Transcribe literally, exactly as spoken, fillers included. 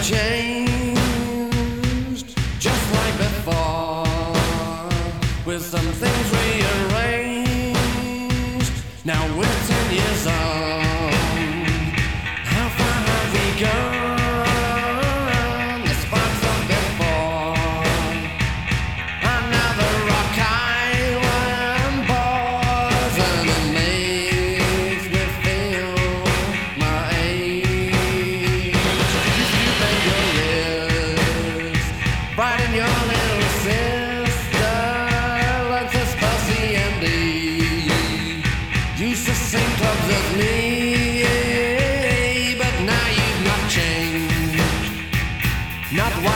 changed, just like before, with some things rearranged. Now we're ten years on. How far have we gone? The sparks of before. Another rock island boys, and it makes me feel my age. You bend your lips, brighten your little sister, like this Bussy and Dee. Used to sing clubs with me, but now you've not changed. Not one.